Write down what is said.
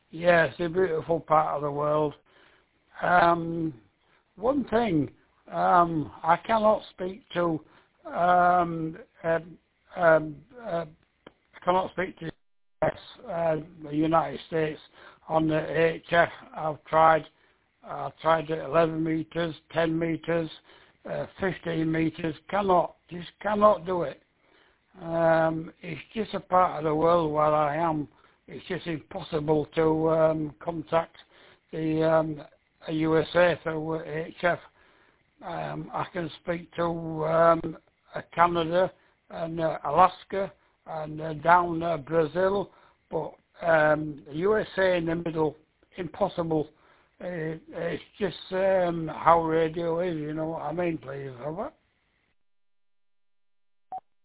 Yeah, it's a beautiful part of the world. Um, One thing, I cannot speak to, um, um, um, I cannot speak to the United States on the HF. I've tried at 11 meters, 10 meters, 15 meters. Just cannot do it. It's just a part of the world where I am. It's just impossible to contact the USA through HF. I can speak to Canada and Alaska and down Brazil, but the USA in the middle, impossible. It's just how radio is, you know what I mean, please, over.